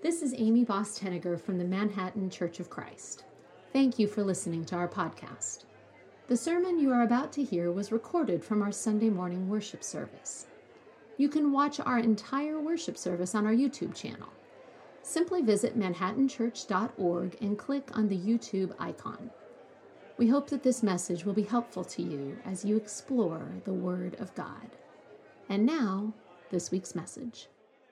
This is Amy Boss-Tenniger from the Manhattan Church of Christ. Thank you for listening to our podcast. The sermon you are about to hear was recorded from our Sunday morning worship service. You can watch our entire worship service on our YouTube channel. Simply visit manhattanchurch.org and click on the YouTube icon. We hope that this message will be helpful to you as you explore the Word of God. And now, this week's message.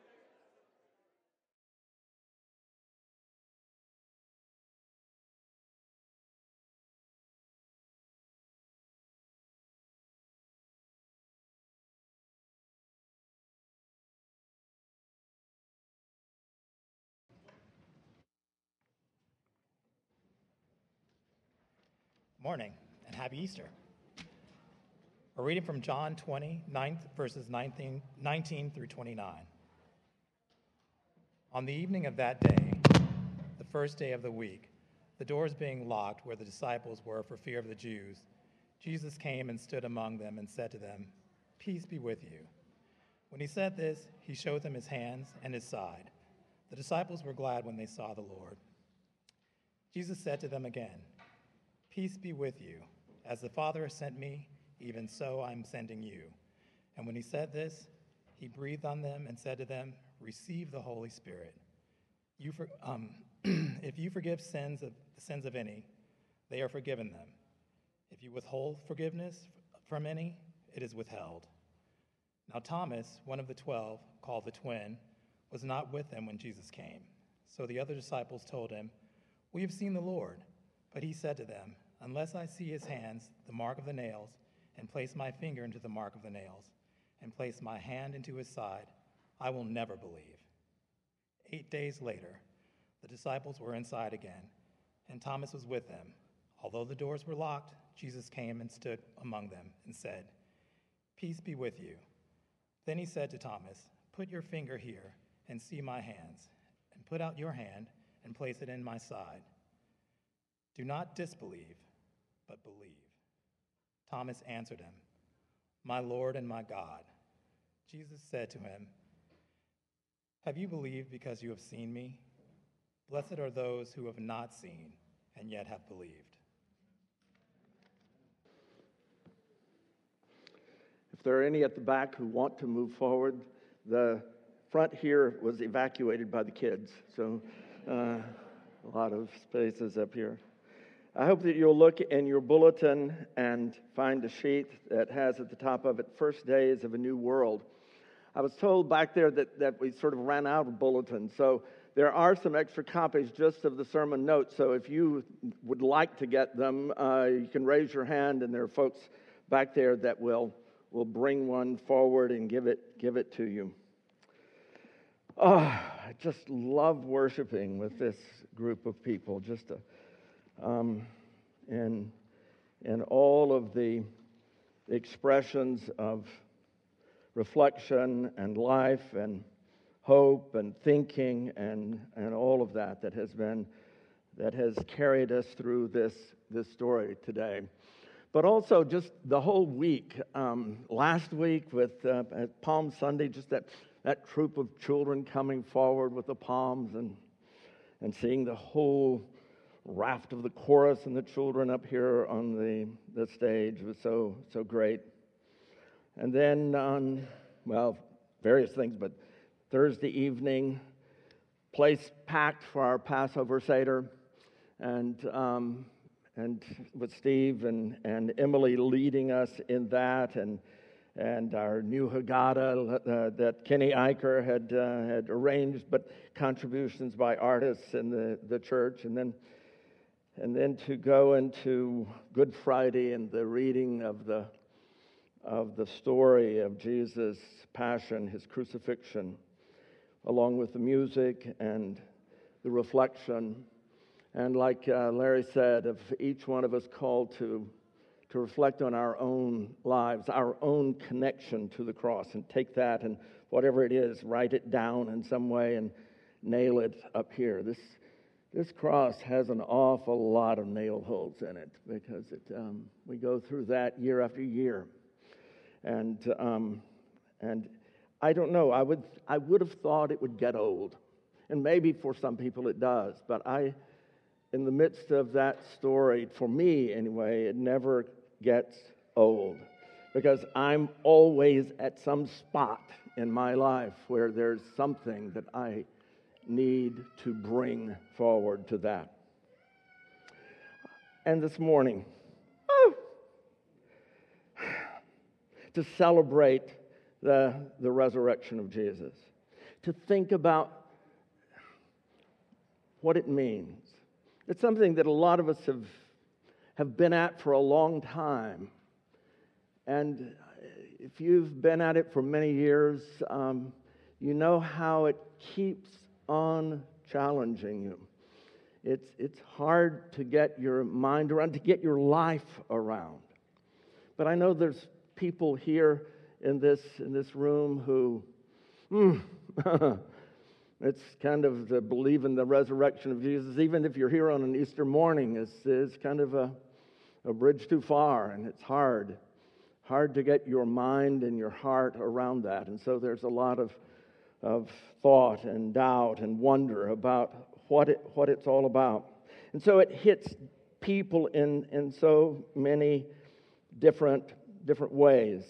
Morning and happy Easter. We're reading from John 20, verses 19 through 29. On the evening of that day, the first day of the week, the doors being locked where the disciples were for fear of the Jews, Jesus came and stood among them and said to them, "Peace be with you." When he said this, he showed them his hands and his side. The disciples were glad when they saw the Lord. Jesus said to them again, "Peace be with you. As the Father has sent me, even so I am sending you." And when he said this, he breathed on them and said to them, "Receive the Holy Spirit. If you forgive the sins of any, they are forgiven them. If you withhold forgiveness from any, it is withheld." Now Thomas, one of the 12, called the twin, was not with them when Jesus came. So the other disciples told him, "We have seen the Lord." But he said to them, "Unless I see his hands, the mark of the nails, and place my finger into the mark of the nails, and place my hand into his side, I will never believe." 8 days later, the disciples were inside again, and Thomas was with them. Although the doors were locked, Jesus came and stood among them and said, "Peace be with you." Then he said to Thomas, "Put your finger here and see my hands, and put out your hand and place it in my side. Do not disbelieve, but believe." Thomas answered him, "My Lord and my God." Jesus said to him, "Have you believed because you have seen me? Blessed are those who have not seen and yet have believed." If there are any at the back who want to move forward, the front here was evacuated by the kids, so a lot of spaces up here. I hope that you'll look in your bulletin and find a sheet that has at the top of it, "First Days of a New World." I was told back there that we sort of ran out of bulletins, so there are some extra copies just of the sermon notes. So if you would like to get them, you can raise your hand, and there are folks back there that will bring one forward and give it to you. Oh, I just love worshiping with this group of people. And all of the expressions of reflection and life and hope and thinking and all of that has carried us through this story today. But also just the whole week, last week with at Palm Sunday, just that troop of children coming forward with the palms and seeing the whole raft of the chorus and the children up here on the stage was so great. And then on, various things, but Thursday evening, place packed for our Passover Seder, and with Steve and Emily leading us in that, and our new Haggadah that Kenny Eicher had arranged, but contributions by artists in the church, and then to go into Good Friday and the reading of the story of Jesus' passion, his crucifixion, along with the music and the reflection. And like Larry said, of each one of us called to reflect on our own lives, our own connection to the cross, and take that and whatever it is, write it down in some way and nail it up here. This cross has an awful lot of nail holes in it because we go through that year after year. And I don't know, I would have thought it would get old. And maybe for some people it does. But in the midst of that story, for me anyway, it never gets old. Because I'm always at some spot in my life where there's something that I need to bring forward to that. And this morning, to celebrate the resurrection of Jesus, to think about what it means. It's something that a lot of us have been at for a long time. And if you've been at it for many years, you know how it keeps on challenging you. It's hard to get your mind around, to get your life around. But I know there's people here in this room who, it's kind of the believe in the resurrection of Jesus. Even if you're here on an Easter morning, it's kind of a bridge too far, and it's hard to get your mind and your heart around that. And so there's a lot of thought and doubt and wonder about what it's all about. And so it hits people in so many different ways.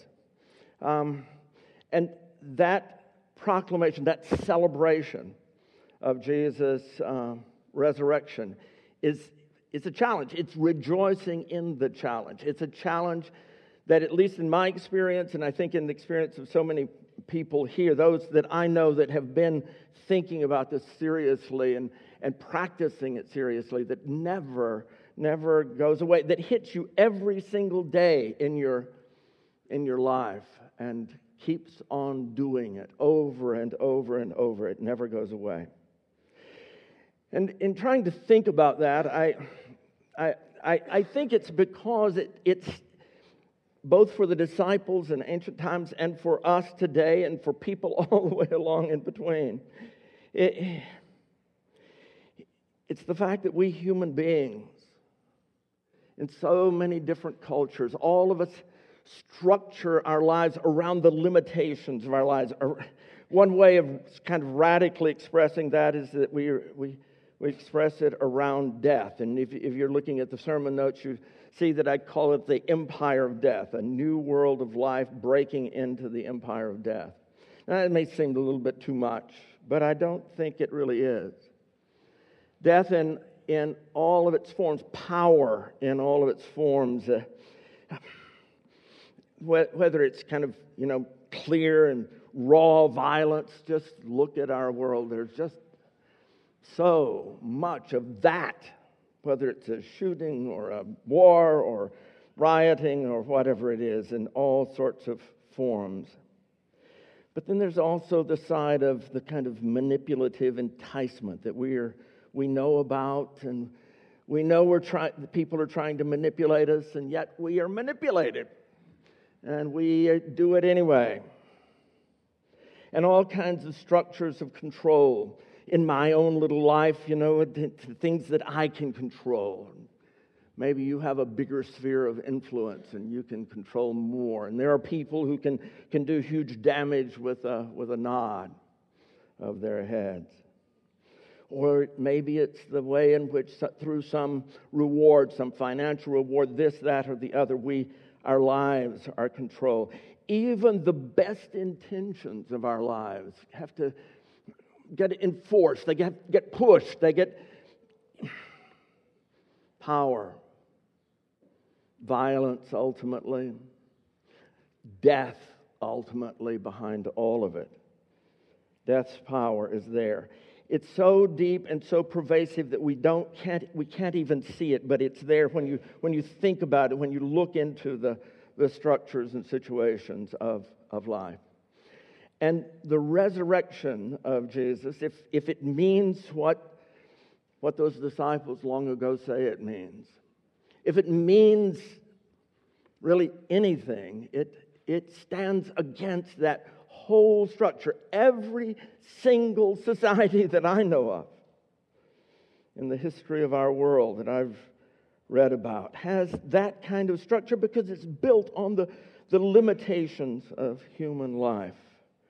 And that proclamation, that celebration of Jesus' resurrection is a challenge. It's rejoicing in the challenge. It's a challenge that, at least in my experience, and I think in the experience of so many people here, those that I know that have been thinking about this seriously and practicing it seriously, that never goes away, that hits you every single day in your life and keeps on doing it over and over and over. It never goes away. And in trying to think about that, I think it's because it's both for the disciples in ancient times and for us today and for people all the way along in between. It's the fact that we human beings, in so many different cultures, all of us structure our lives around the limitations of our lives. One way of kind of radically expressing that is that we express it around death. And if you're looking at the sermon notes, you see that I call it the empire of death, a new world of life breaking into the empire of death. Now, that may seem a little bit too much, but I don't think it really is. Death in all of its forms, power in all of its forms, whether it's kind of, clear and raw violence. Just look at our world. There's just so much of that, whether it's a shooting or a war or rioting or whatever it is, in all sorts of forms. But then there's also the side of the kind of manipulative enticement that we know about, and we know people are trying to manipulate us, and yet we are manipulated, and we do it anyway. And all kinds of structures of control in my own little life, things that I can control. Maybe you have a bigger sphere of influence and you can control more. And there are people who can do huge damage with a nod of their heads. Or maybe it's the way in which, through some reward, some financial reward, this, that, or the other, our lives are controlled. Even the best intentions of our lives have to get enforced. They get pushed. They get power, violence ultimately, death ultimately behind all of it. Death's power is there. It's so deep and so pervasive that we can't even see it, but it's there when you think about it, when you look into the structures and situations of life. And the resurrection of Jesus, if it means what those disciples long ago say it means, if it means really anything, it stands against that whole structure. Every single society that I know of in the history of our world that I've read about has that kind of structure because it's built on the limitations of human life.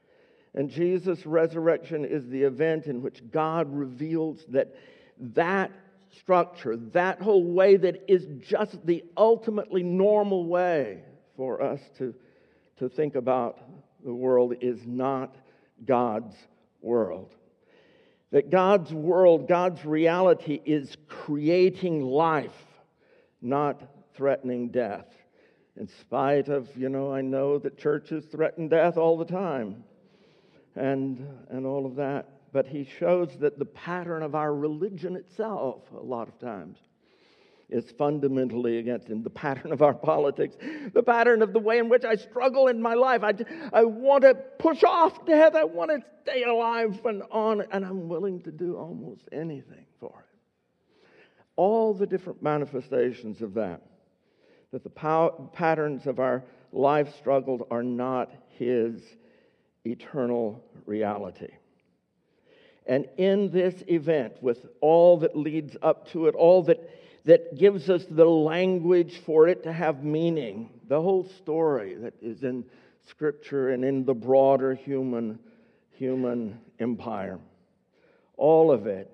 And Jesus' resurrection is the event in which God reveals that structure, that whole way that is just the ultimately normal way for us to think about the world, is not God's world. That God's world, God's reality is creating life, not threatening death. In spite of, I know that churches threaten death all the time and all of that. But he shows that the pattern of our religion itself, a lot of times, is fundamentally against him. The pattern of our politics, the pattern of the way in which I struggle in my life. I want to push off death. I want to stay alive and on, and I'm willing to do almost anything for it. All the different manifestations of that the patterns of our life struggle are not his eternal reality. And in this event, with all that leads up to it, all that gives us the language for it to have meaning, the whole story that is in Scripture and in the broader human empire, all of it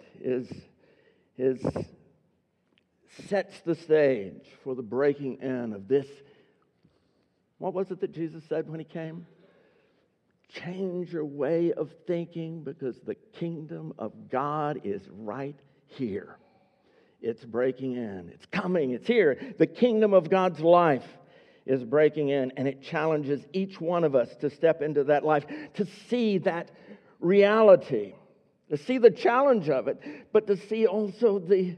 sets the stage for the breaking in of this. What was it that Jesus said when he came? Change your way of thinking, because the kingdom of God is right here. It's breaking in. It's coming. It's here. The kingdom of God's life is breaking in, and it challenges each one of us to step into that life, to see that reality, to see the challenge of it, but to see also the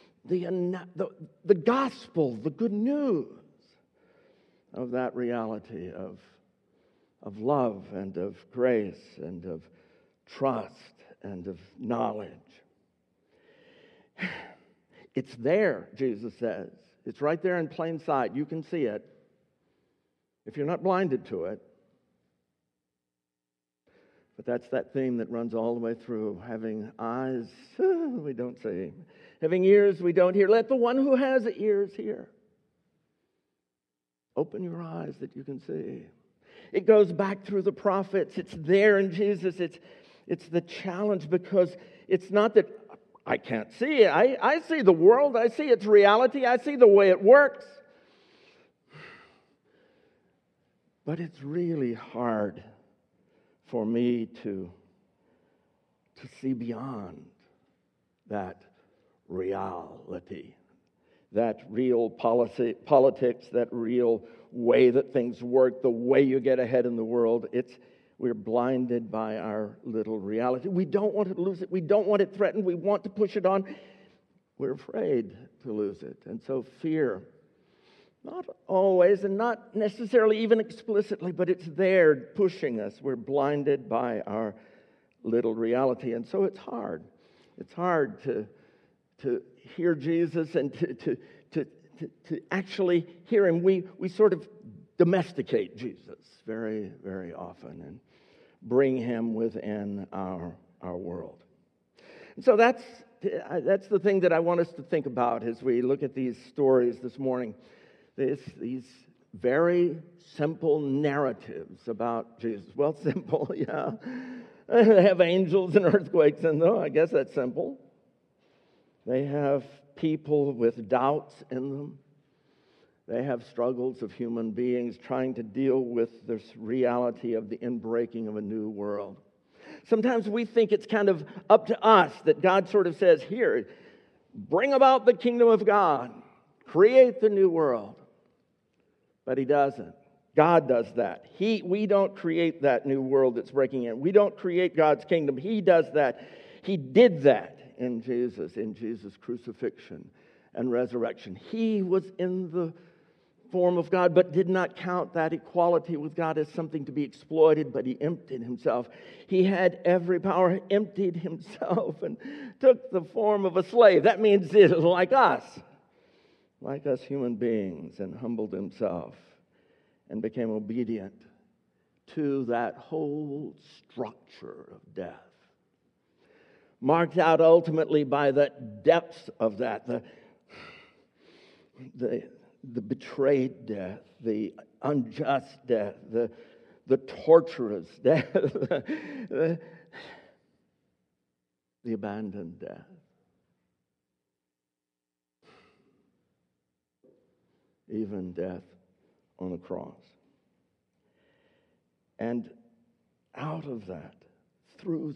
gospel, the good news of that reality of love and of grace and of trust and of knowledge. It's there, Jesus says. It's right there in plain sight. You can see it if you're not blinded to it. But that's that theme that runs all the way through. Having eyes we don't see. Having ears we don't hear. Let the one who has ears hear. Open your eyes that you can see. It goes back through the prophets. It's there in Jesus. It's the challenge, because it's not that I can't see it. I see the world. I see its reality. I see the way it works. But it's really hard for me to see beyond that reality, that real politics, that real way that things work, the way you get ahead in the world. We're blinded by our little reality. We don't want to lose it. We don't want it threatened. We want to push it on. We're afraid to lose it. And so fear, not always and not necessarily even explicitly, but it's there pushing us. We're blinded by our little reality. And so it's hard. It's hard to hear Jesus and to actually hear him. We sort of domesticate Jesus very, very often and bring him within our world. And so that's the thing that I want us to think about as we look at these stories this morning. These very simple narratives about Jesus. Well, simple, yeah. They have angels and earthquakes in them. I guess that's simple. They have people with doubts in them. They have struggles of human beings trying to deal with this reality of the inbreaking of a new world. Sometimes we think it's kind of up to us, that God sort of says, here, bring about the kingdom of God. Create the new world. But he doesn't. God does that. We don't create that new world that's breaking in. We don't create God's kingdom. He does that. He did that in Jesus' crucifixion and resurrection. He was in the form of God, but did not count that equality with God as something to be exploited, but he emptied himself. He had every power, emptied himself, and took the form of a slave. That means it was like us human beings, and humbled himself and became obedient to that whole structure of death. Marked out ultimately by the depths of that, the betrayed death, the unjust death, the torturous death, the abandoned death. Even death on a cross. And out of that, through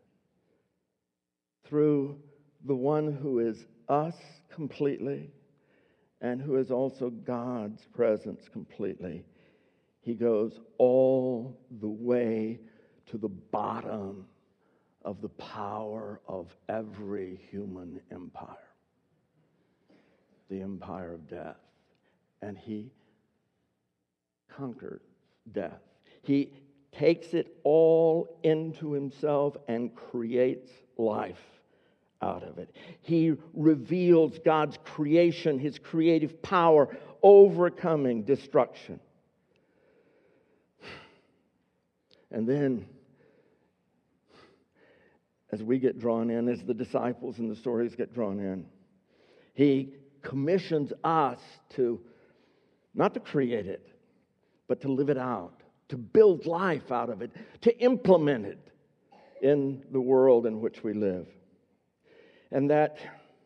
the one who is us completely and who is also God's presence completely, he goes all the way to the bottom of the power of every human empire, the empire of death. And he conquers death. He takes it all into himself and creates life out of it. He reveals God's creation, his creative power, overcoming destruction. And then, as we get drawn in, as the disciples in the stories get drawn in, he commissions us to not to create it, but to live it out, to build life out of it, to implement it in the world in which we live. And that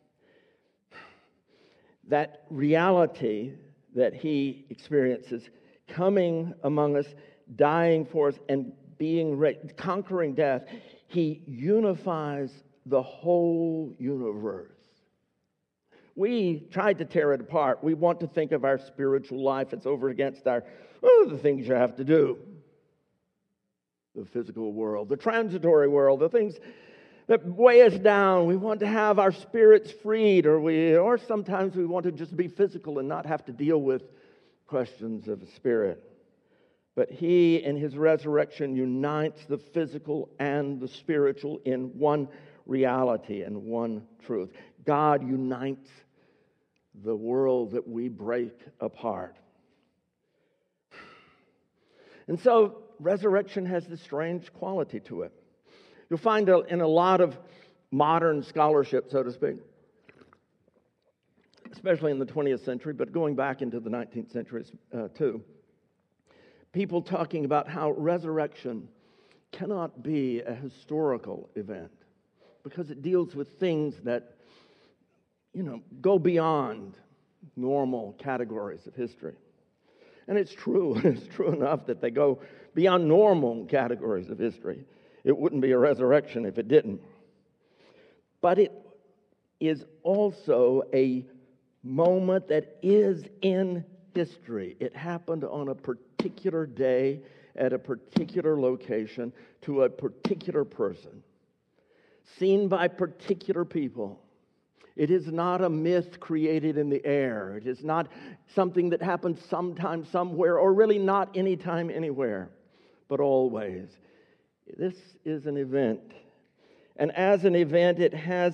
reality that he experiences, coming among us, dying for us, and conquering death, he unifies the whole universe. We tried to tear it apart. We want to think of our spiritual life as over against the things you have to do. The physical world, the transitory world, the things that weigh us down. We want to have our spirits freed, or sometimes we want to just be physical and not have to deal with questions of the spirit. But he, in his resurrection, unites the physical and the spiritual in one reality and one truth. God unites the world that we break apart. And so resurrection has this strange quality to it. You'll find in a lot of modern scholarship, so to speak, especially in the 20th century, but going back into the 19th century too, people talking about how resurrection cannot be a historical event because it deals with things that go beyond normal categories of history. And it's true. It's true enough that they go beyond normal categories of history. It wouldn't be a resurrection if it didn't. But it is also a moment that is in history. It happened on a particular day at a particular location to a particular person, seen by particular people. It is not a myth created in the air. It is not something that happened sometime, somewhere, or really not anytime, anywhere, but always. This is an event. And as an event, it has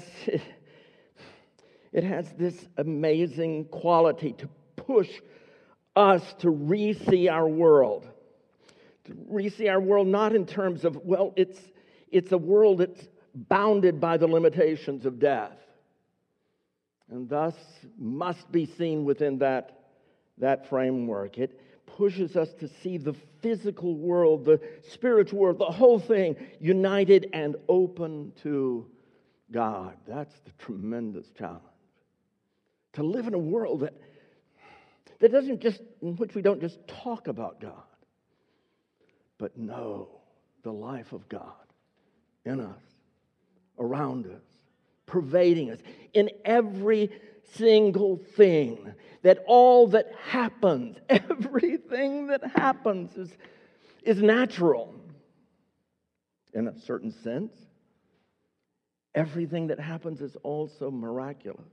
this amazing quality to push us to re-see our world. To re-see our world not in terms of, it's a world that's bounded by the limitations of death, and thus must be seen within that framework. It pushes us to see the physical world, the spiritual world, the whole thing united and open to God. That's the tremendous challenge. To live in a world that doesn't just, in which we don't just talk about God, but know the life of God in us, around us, pervading us, in every single thing. That all that happens, everything that happens is natural. In a certain sense, everything that happens is also miraculous.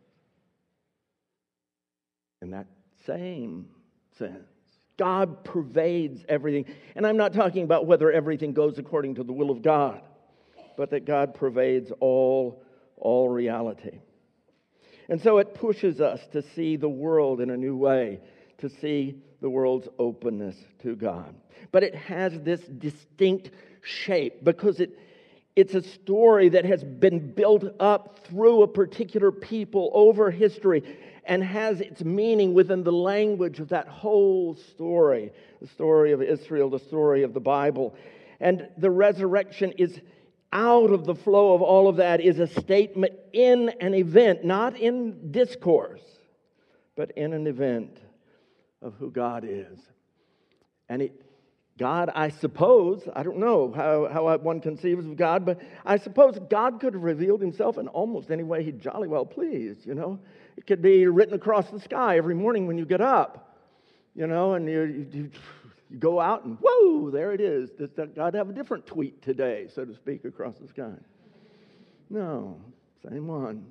In that same sense, God pervades everything. And I'm not talking about whether everything goes according to the will of God, but that God pervades all reality. And so it pushes us to see the world in a new way, to see the world's openness to God. But it has this distinct shape because it's a story that has been built up through a particular people over history. and has its meaning within the language of that whole story, the story of Israel, the story of the Bible. And the resurrection is out of the flow of all of that is a statement in an event, not in discourse, but in an event of who God is. And God, I suppose, I don't know how one conceives of God, but I suppose God could have revealed himself in almost any way he'd jolly well pleased, you know. It could be written across the sky every morning when you get up, you know, and you go out and, whoa, there it is. Does God have a different tweet today, so to speak, across the sky? No, same one.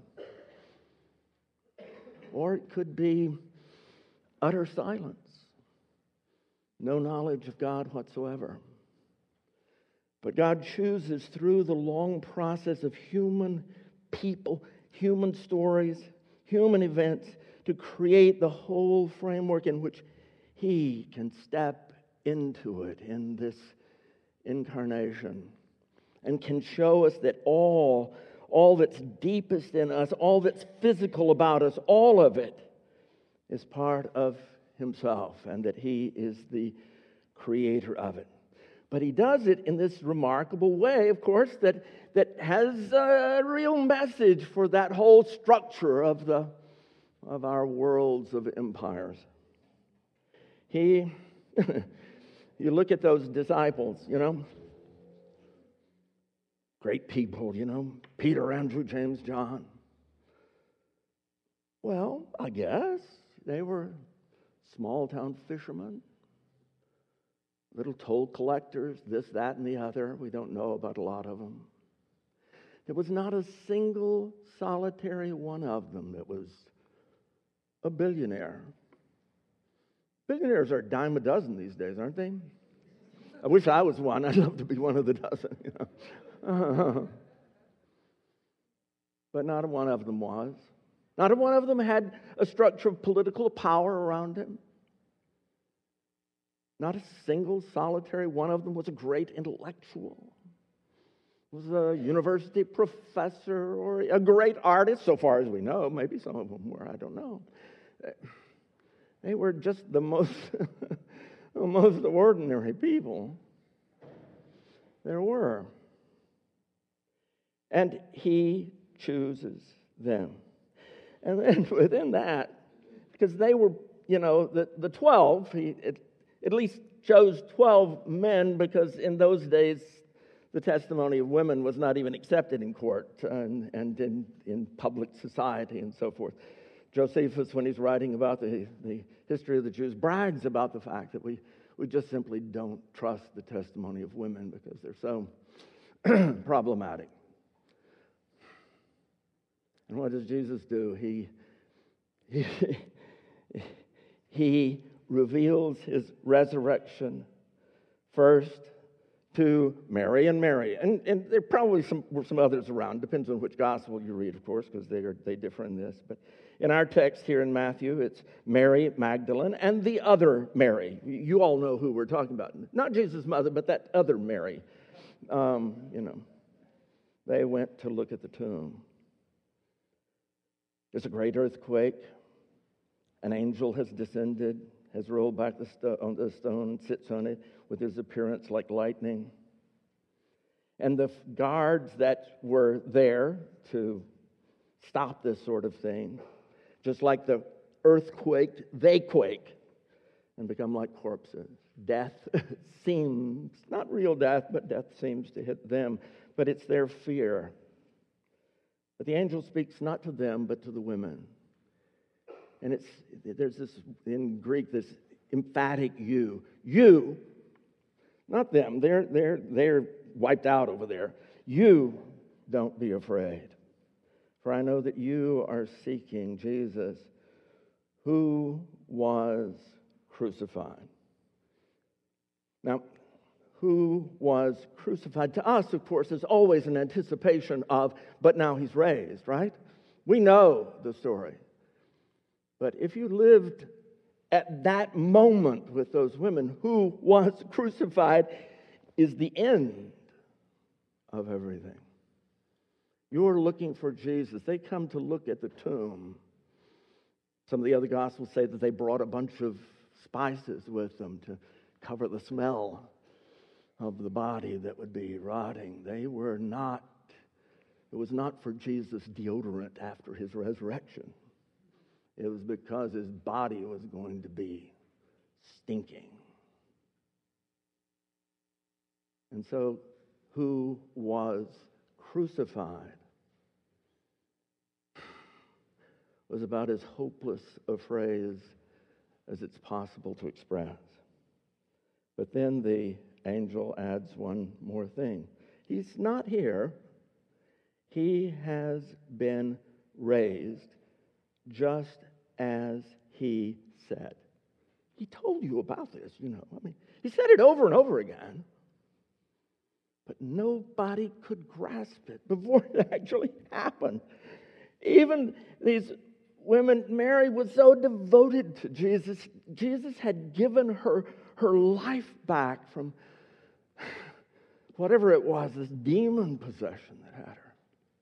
Or it could be utter silence. No knowledge of God whatsoever. But God chooses through the long process of human people, human stories, human events, to create the whole framework in which he can step into it in this incarnation and can show us that all that's deepest in us, all that's physical about us, all of it is part of himself, and that he is the creator of it. But he does it in this remarkable way, of course, that has a real message for that whole structure of our worlds of empires. You look at those disciples, you know, great people, you know, Peter, Andrew, James, John. Well, I guess they were small-town fishermen, little toll collectors, this, that, and the other. We don't know about a lot of them. There was not a single solitary one of them that was a billionaire. Billionaires are a dime a dozen these days, aren't they? I wish I was one. I'd love to be one of the dozen, you know. But not one of them was. Not one of them had a structure of political power around him. Not a single solitary one of them was a great intellectual, was a university professor or a great artist, so far as we know. Maybe some of them were, I don't know. They were just the most, the most ordinary people there were. And he chooses them. And then within that, because they were, you know, the 12, he at least chose 12 men, because in those days the testimony of women was not even accepted in court and in public society and so forth. Josephus, when he's writing about the history of the Jews, brags about the fact that we just simply don't trust the testimony of women because they're so problematic. And what does Jesus do? He reveals his resurrection first to Mary and Mary. And there probably were some others around. Depends on which gospel you read, of course, because they differ in this. But in our text here in Matthew, it's Mary Magdalene and the other Mary. You all know who we're talking about. Not Jesus' mother, but that other Mary. They went to look at the tomb. There's a great earthquake. An angel has descended, has rolled back the stone, sits on it with his appearance like lightning. And the guards that were there to stop this sort of thing, just like the earth quaked, they quake and become like corpses. Death seems, not real death, but death seems to hit them. But it's their fear. But the angel speaks not to them, but to the women. And there's this, in Greek, this emphatic you. You, not them. They're wiped out over there. You don't be afraid. For I know that you are seeking Jesus, who was crucified. Now, who was crucified to us, of course, is always an anticipation of, but now he's raised, right? We know the story. But if you lived at that moment with those women, who was crucified is the end of everything. You're looking for Jesus. They come to look at the tomb. Some of the other Gospels say that they brought a bunch of spices with them to cover the smell of the body that would be rotting. It was not for Jesus' deodorant after his resurrection. It was because his body was going to be stinking. And so, who was crucified was about as hopeless a phrase as it's possible to express. But then the angel adds one more thing. He's not here. He has been raised just as he said. He told you about this, he said it over and over again. But nobody could grasp it before it actually happened. Even these women, Mary was so devoted to Jesus. Jesus had given her life back from whatever it was, this demon possession that had her.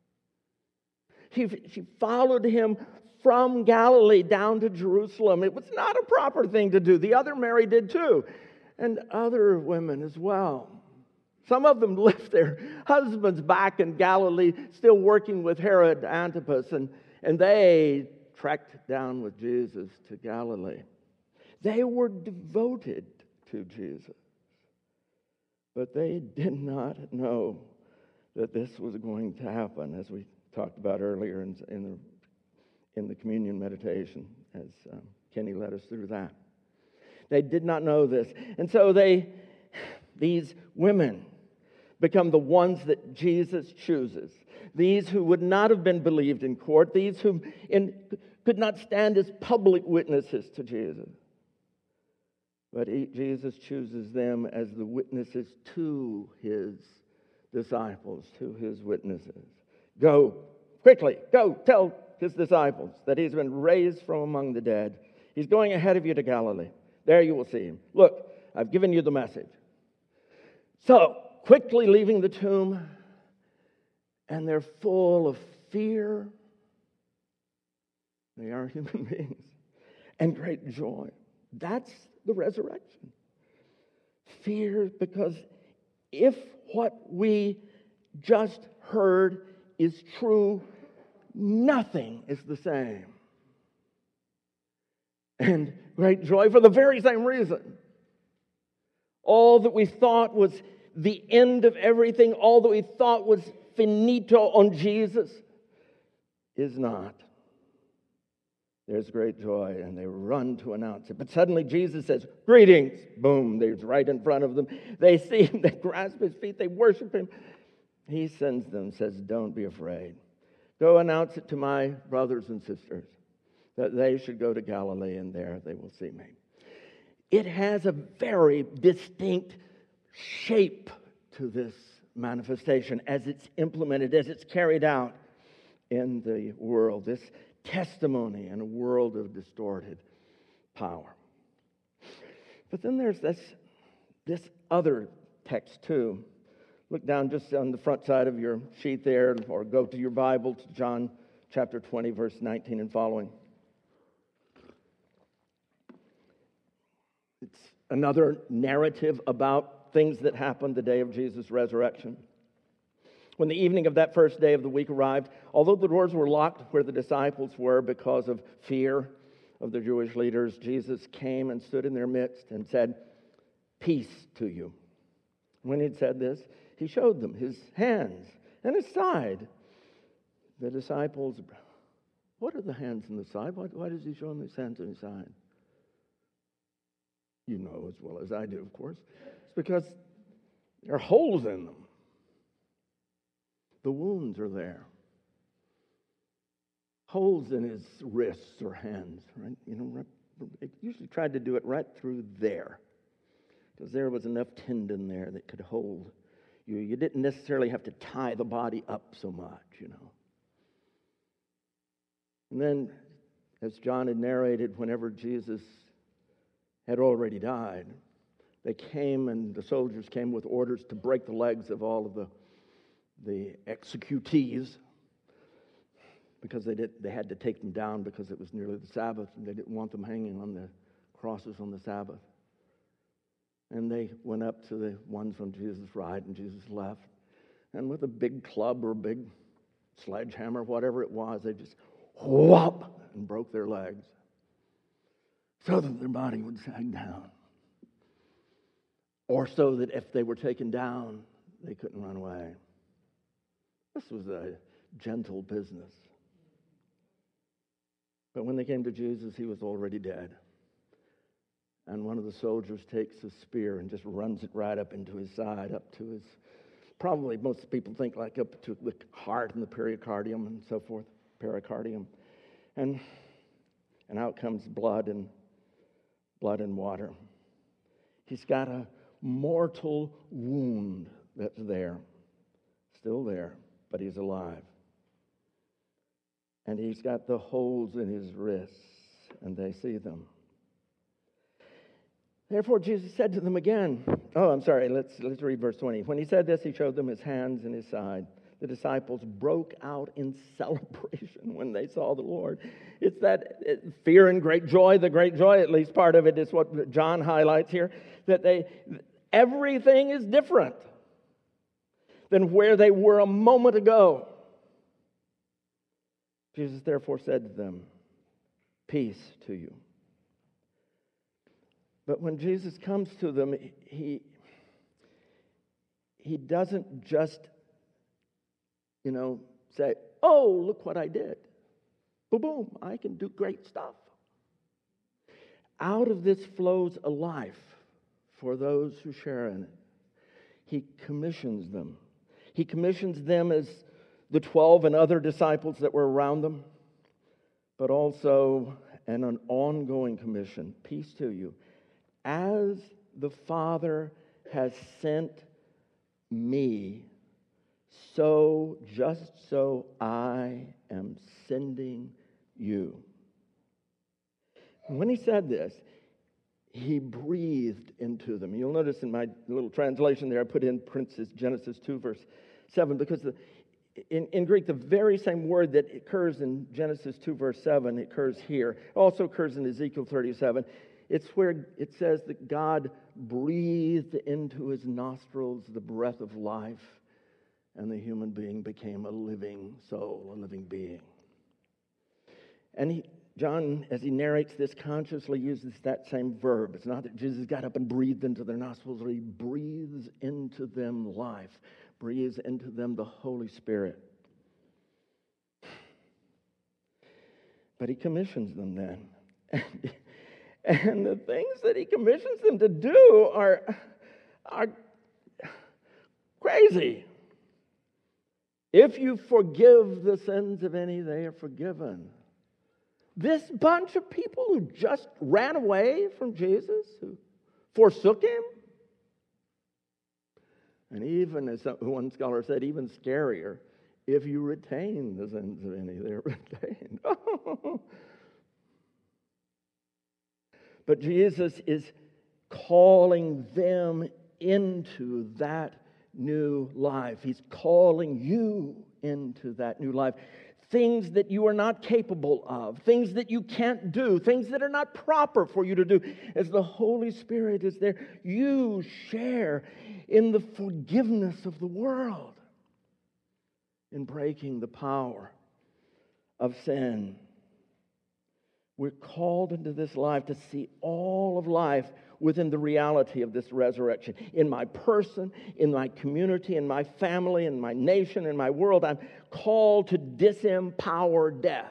She followed him from Galilee down to Jerusalem. It was not a proper thing to do. The other Mary did too, and other women as well. Some of them left their husbands back in Galilee, still working with Herod Antipas, and they trekked down with Jesus to Galilee. They were devoted to Jesus, but they did not know that this was going to happen, as we talked about earlier in the communion meditation, as Kenny led us through that. They did not know this. And so these women become the ones that Jesus chooses. These who would not have been believed in court, these who could not stand as public witnesses to Jesus. But Jesus chooses them as the witnesses to his disciples, to his witnesses. Go, quickly, go tell his disciples that he's been raised from among the dead. He's going ahead of you to Galilee. There you will see him. Look, I've given you the message. So, quickly leaving the tomb, and they're full of fear. They are human beings. And great joy. That's the resurrection. Fear, because if what we just heard is true, nothing is the same. And great joy for the very same reason. All that we thought was the end of everything, all that we thought was finito on Jesus, is not. There's great joy, and they run to announce it. But suddenly Jesus says, "Greetings!" Boom, there's right in front of them. They see him, they grasp his feet, they worship him. He sends them, says, "Don't be afraid. Go announce it to my brothers and sisters, that they should go to Galilee, and there they will see me." It has a very distinct shape to this manifestation as it's implemented, as it's carried out in the world. This testimony in a world of distorted power. But then there's this other text too. Look down just on the front side of your sheet there, or go to your Bible to John chapter 20, verse 19 and following. It's another narrative about things that happened the day of Jesus' resurrection. When the evening of that first day of the week arrived, although the doors were locked where the disciples were because of fear of the Jewish leaders, Jesus came and stood in their midst and said, "Peace to you." When he'd said this, he showed them his hands and his side. The disciples, "What are the hands and the side? Why does he show them his hands and his side?" You know as well as I do, of course. It's because there are holes in them. The wounds are there. Holes in his wrists or hands, right? It usually tried to do it right through there, because there was enough tendon there that could hold you. You didn't necessarily have to tie the body up so much, And then, as John had narrated, whenever Jesus had already died, they came, and the soldiers came with orders to break the legs of all of the executees. because they had to take them down because it was nearly the Sabbath, and they didn't want them hanging on the crosses on the Sabbath. And they went up to the ones on Jesus' right and Jesus' left, and with a big club or a big sledgehammer, whatever it was, they just whop and broke their legs so that their body would sag down. Or so that if they were taken down, they couldn't run away. This was a gentle business. But when they came to Jesus, he was already dead. And one of the soldiers takes a spear and just runs it right up into his side, up to his, probably most people think like up to the heart and the pericardium and so forth, pericardium. And out comes blood and water. He's got a mortal wound that's there, still there, but he's alive. And he's got the holes in his wrists, and they see them. Therefore, Jesus said to them again, let's read verse 20. When he said this, he showed them his hands and his side. The disciples broke out in celebration when they saw the Lord. It's that fear and great joy, the great joy, at least part of it is what John highlights here, that everything is different than where they were a moment ago. Jesus therefore said to them, "Peace to you." But when Jesus comes to them, he doesn't just, say, "Oh, look what I did. Boom, boom, I can do great stuff." Out of this flows a life for those who share in it. He commissions them. He commissions them as the 12 and other disciples that were around them, but also an ongoing commission. Peace to you. As the Father has sent me, just so I am sending you. When he said this, he breathed into them. You'll notice in my little translation there, I put in parentheses Genesis 2, verse 7, because in Greek, the very same word that occurs in Genesis 2, verse 7, occurs here. It also occurs in Ezekiel 37. It's where it says that God breathed into his nostrils the breath of life, and the human being became a living soul, a living being. And John, as he narrates this, consciously uses that same verb. It's not that Jesus got up and breathed into their nostrils, but he breathes into them life, breathes into them the Holy Spirit. But he commissions them then. And the things that he commissions them to do are crazy. If you forgive the sins of any, they are forgiven. This bunch of people who just ran away from Jesus, who forsook him, and even, as one scholar said, even scarier, if you retain the sins of any, they're retained. But Jesus is calling them into that new life. He's calling you into that new life. Things that you are not capable of, things that you can't do, things that are not proper for you to do. As the Holy Spirit is there, you share in the forgiveness of the world, in breaking the power of sin. We're called into this life to see all of life within the reality of this resurrection. In my person, in my community, in my family, in my nation, in my world, I'm called to disempower death.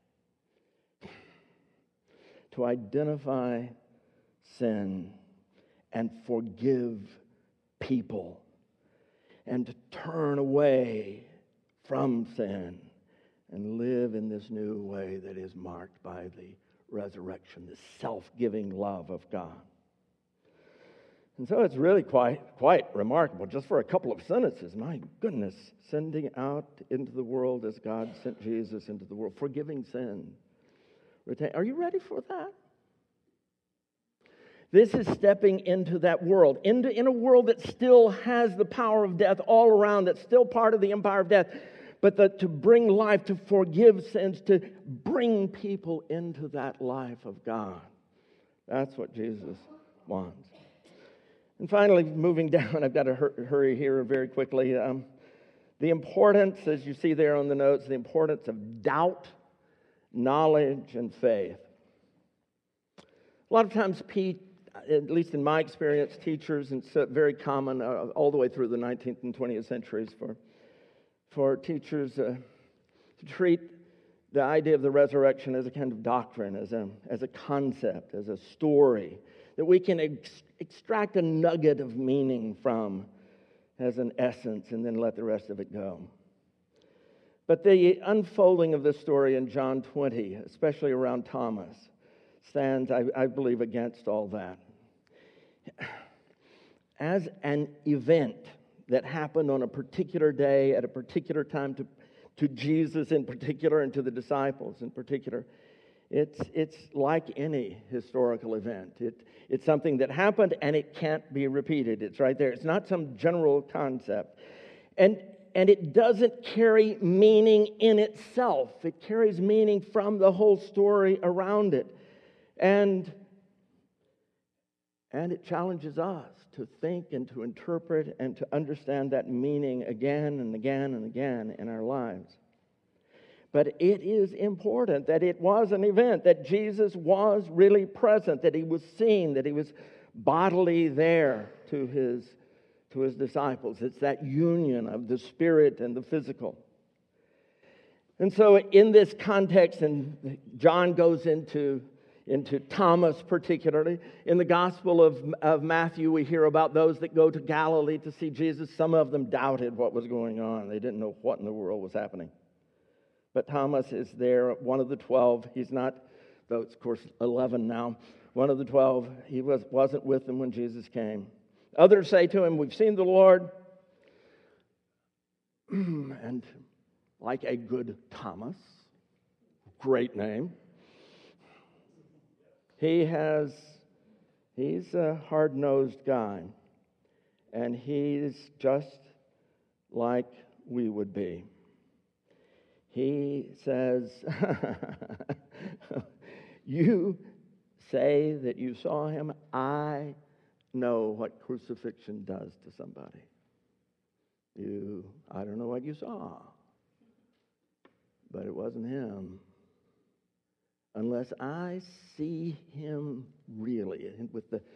To identify sin and forgive people. And to turn away from sin and live in this new way that is marked by the resurrection, the self-giving love of God. And so it's really quite remarkable, just for a couple of sentences. My goodness, sending out into the world as God sent Jesus into the world, forgiving sin. Are you ready for that? This is stepping into that world, in a world that still has the power of death all around, that's still part of the empire of death. but to bring life, to forgive sins, to bring people into that life of God. That's what Jesus wants. And finally, moving down, I've got to hurry here very quickly. The importance, as you see there on the notes, the importance of doubt, knowledge, and faith. A lot of times, at least in my experience, teachers, and it's very common all the way through the 19th and 20th centuries for teachers to treat the idea of the resurrection as a kind of doctrine, as a concept, as a story that we can extract a nugget of meaning from as an essence and then let the rest of it go. But the unfolding of this story in John 20, especially around Thomas, stands, I believe, against all that. As an event that happened on a particular day at a particular time to Jesus in particular and to the disciples in particular, it's like any historical event. It's something that happened and it can't be repeated. It's right there. It's not some general concept. And it doesn't carry meaning in itself. It carries meaning from the whole story around it. And it challenges us to think and to interpret and to understand that meaning again and again and again in our lives. But it is important that it was an event, that Jesus was really present, that he was seen, that he was bodily there to his disciples. It's that union of the spirit and the physical. And so in this context, and John goes into Thomas particularly. In the Gospel of Matthew, we hear about those that go to Galilee to see Jesus. Some of them doubted what was going on. They didn't know what in the world was happening. But Thomas is there, one of the 12. He's not, though it's of course 11 now, one of the 12. He wasn't with them when Jesus came. Others say to him, "We've seen the Lord." And like a good Thomas, great name, he's a hard-nosed guy, and he's just like we would be. He says, "You say that you saw him. I know what crucifixion does to somebody. I don't know what you saw, but it wasn't him. Unless I see him really." And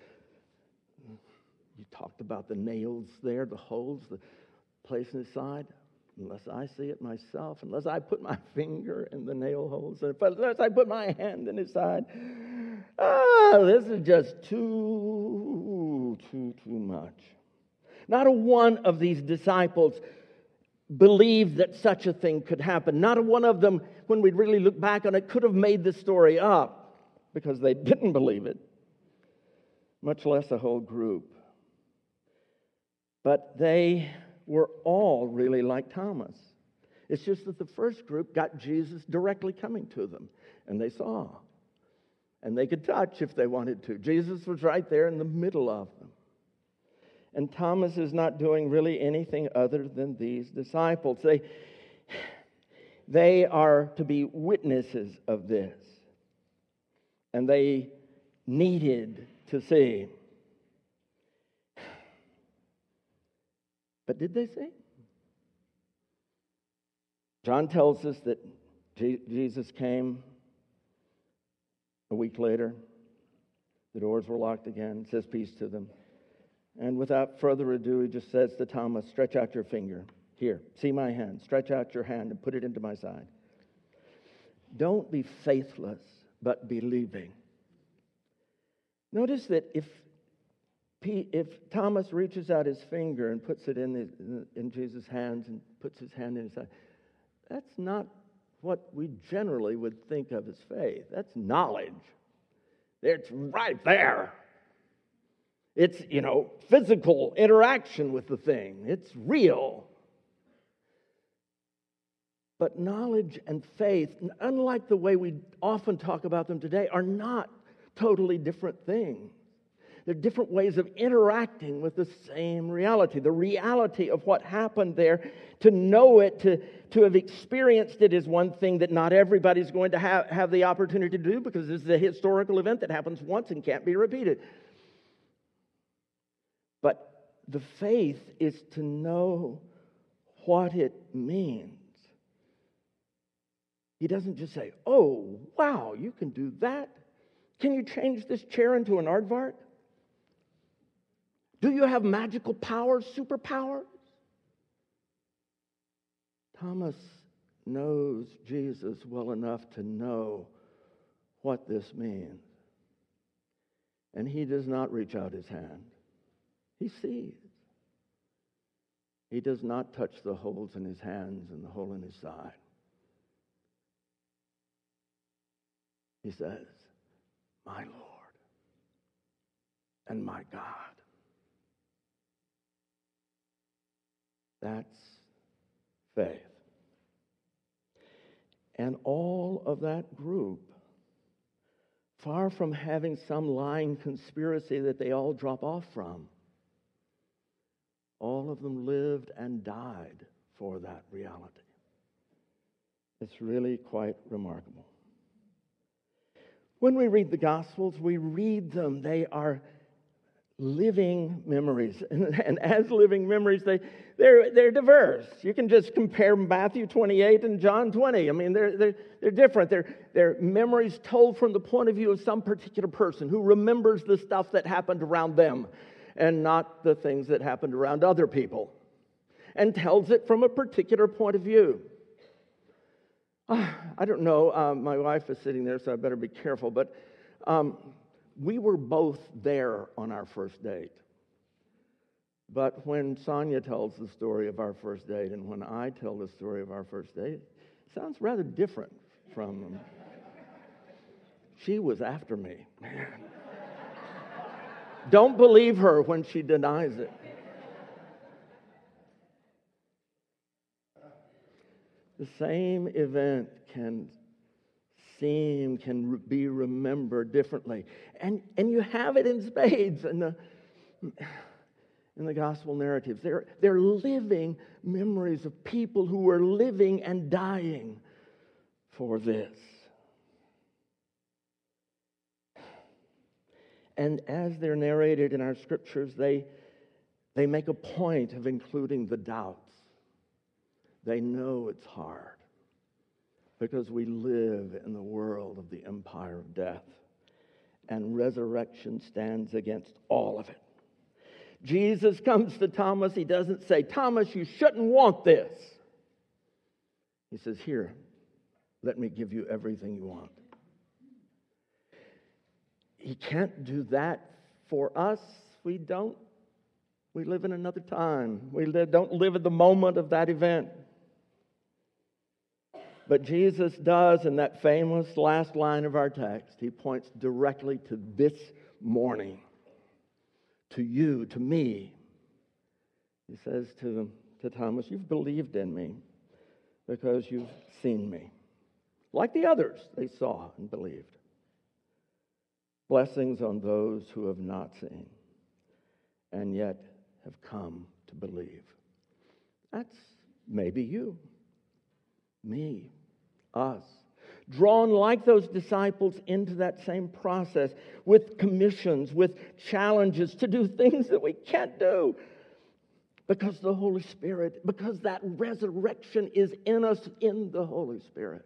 you talked about the nails there, the holes, the place in his side. Unless I see it myself, unless I put my finger in the nail holes, unless I put my hand in his side, this is just too much. Not a one of these disciples believed that such a thing could happen. Not a one of them, when we really look back on it, could have made this story up because they didn't believe it, much less a whole group. But they were all really like Thomas. It's just that the first group got Jesus directly coming to them, and they saw. And they could touch if they wanted to. Jesus was right there in the middle of them. And Thomas is not doing really anything other than these disciples. They are to be witnesses of this. And they needed to see. But did they see? John tells us that Jesus came a week later. The doors were locked again. It says peace to them. And without further ado, he just says to Thomas, "Stretch out your finger. Here, see my hand. Stretch out your hand and put it into my side." Don't be faithless, but believing. Notice that if Thomas reaches out his finger and puts it in Jesus' hands and puts his hand in his side, that's not what we generally would think of as faith. That's knowledge. It's right there. It's, physical interaction with the thing. It's real. But knowledge and faith, unlike the way we often talk about them today, are not totally different things. They're different ways of interacting with the same reality. The reality of what happened there, to know it, To have experienced it is one thing that not everybody's going to have the opportunity to do, because this is a historical event that happens once and can't be repeated. But the faith is to know what it means. He doesn't just say, oh, wow, you can do that? Can you change this chair into an aardvark? Do you have magical powers, superpowers? Thomas knows Jesus well enough to know what this means. And he does not reach out his hand. He sees. He does not touch the holes in his hands and the hole in his side. He says, my Lord and my God. That's faith. And all of that group, far from having some lying conspiracy that they all drop off from, all of them lived and died for that reality. It's really quite remarkable. When we read the Gospels, we read them. They are living memories. And as living memories, they're diverse. You can just compare Matthew 28 and John 20. I mean, they're different. They're memories told from the point of view of some particular person who remembers the stuff that happened around them and not the things that happened around other people, and tells it from a particular point of view. I don't know. My wife is sitting there, so I better be careful. But we were both there on our first date. But when Sonia tells the story of our first date and when I tell the story of our first date, it sounds rather different from them. She was after me. Don't believe her when she denies it. The same event can be remembered differently. And you have it in spades in the gospel narratives. They're living memories of people who were living and dying for this. And as they're narrated in our scriptures, they make a point of including the doubts. They know it's hard because we live in the world of the empire of death, and resurrection stands against all of it. Jesus comes to Thomas. He doesn't say, Thomas, you shouldn't want this. He says, here, let me give you everything you want. He can't do that for us. We don't. We live in another time. We don't live at the moment of that event. But Jesus does in that famous last line of our text. He points directly to this morning, to you, to me. He says to Thomas, you've believed in me because you've seen me. Like the others, they saw and believed. Blessings on those who have not seen and yet have come to believe. That's maybe you, me, us, drawn like those disciples into that same process with commissions, with challenges to do things that we can't do because the Holy Spirit, because that resurrection is in us in the Holy Spirit.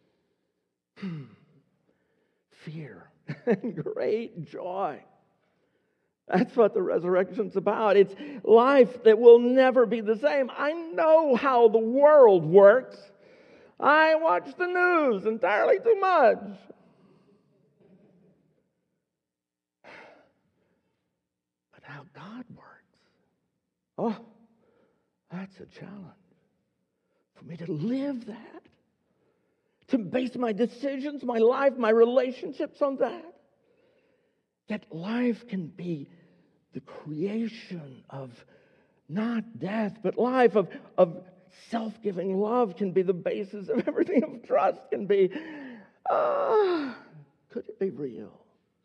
Fear and great joy. That's what the resurrection's about. It's life that will never be the same. I know how the world works. I watch the news entirely too much. But how God works, oh, that's a challenge. For me to live that, to base my decisions, my life, my relationships on that. That life can be the creation of not death, but life of self-giving love can be the basis of everything, of trust can be, could it be real?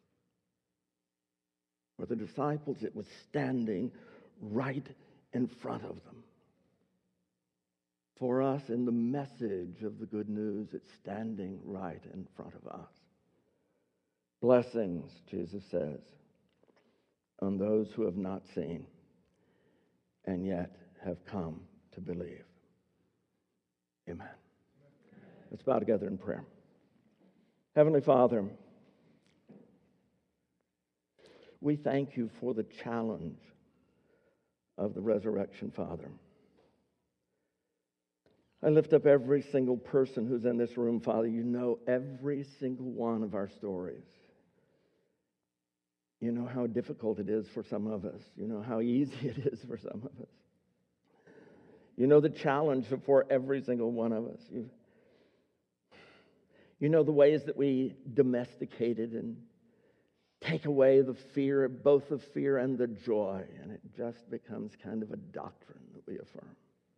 For the disciples, it was standing right in front of them. for us in the message of the good news that's standing right in front of us. Blessings, Jesus says, on those who have not seen and yet have come to believe. Amen. Let's bow together in prayer. Heavenly Father, we thank you for the challenge of the resurrection, Father. I lift up every single person who's in this room, Father. You know every single one of our stories. You know how difficult it is for some of us. You know how easy it is for some of us. You know the challenge for every single one of us. You know the ways that we domesticated and take away the fear, both the fear and the joy, and it just becomes kind of a doctrine that we affirm.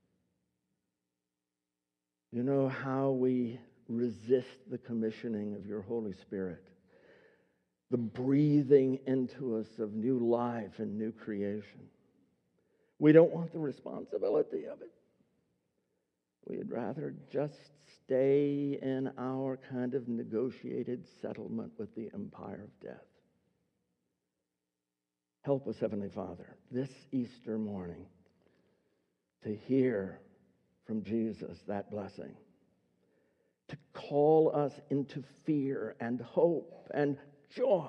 You know how we resist the commissioning of your Holy Spirit, the breathing into us of new life and new creation. We don't want the responsibility of it. We'd rather just stay in our kind of negotiated settlement with the empire of death. Help us, Heavenly Father, this Easter morning to hear from Jesus that blessing, to call us into fear and hope and joy,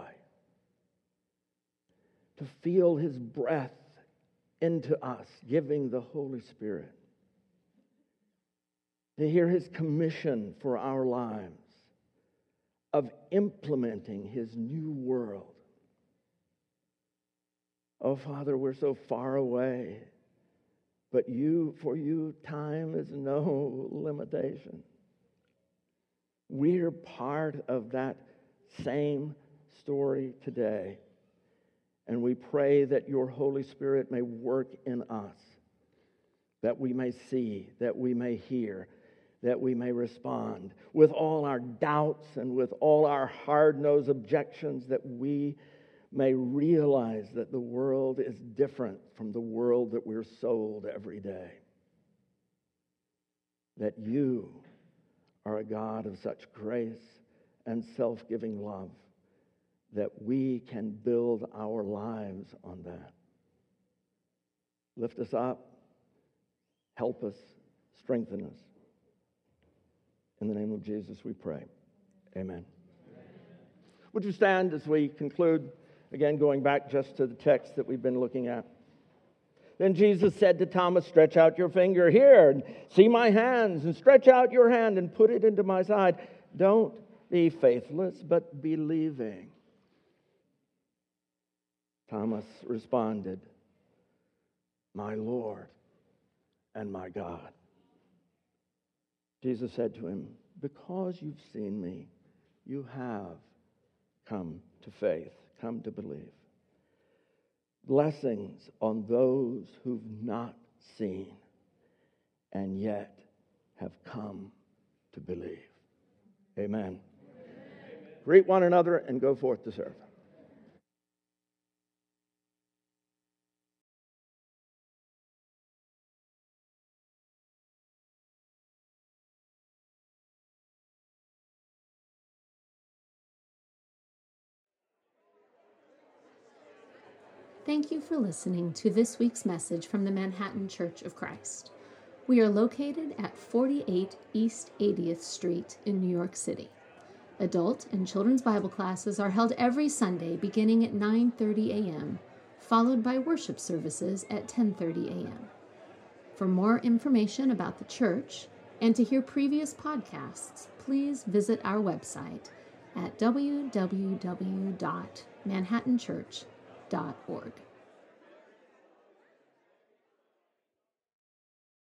to feel his breath into us, giving the Holy Spirit, to hear his commission for our lives of implementing his new world. Oh, Father, we're so far away, but for you, time is no limitation. We're part of that same story today. And we pray that your Holy Spirit may work in us, that we may see, that we may hear, that we may respond with all our doubts and with all our hard-nosed objections, that we may realize that the world is different from the world that we're sold every day. That you are a God of such grace and self-giving love that we can build our lives on that. Lift us up, help us, strengthen us. In the name of Jesus we pray. Amen. Would you stand as we conclude? Again, going back just to the text that we've been looking at. Then Jesus said to Thomas, "Stretch out your finger here and see my hands, and stretch out your hand and put it into my side. Don't be faithless, but believing." Thomas responded, "My Lord and my God." Jesus said to him, "Because you've seen me, you have come to faith, come to believe. Blessings on those who've not seen and yet have come to believe." Amen. Amen. Greet one another and go forth to serve. Thank you for listening to this week's message from the Manhattan Church of Christ. We are located at 48 East 80th Street in New York City. Adult and children's Bible classes are held every Sunday beginning at 9:30 a.m., followed by worship services at 10:30 a.m. For more information about the church and to hear previous podcasts, please visit our website at www.manhattanchurch.org.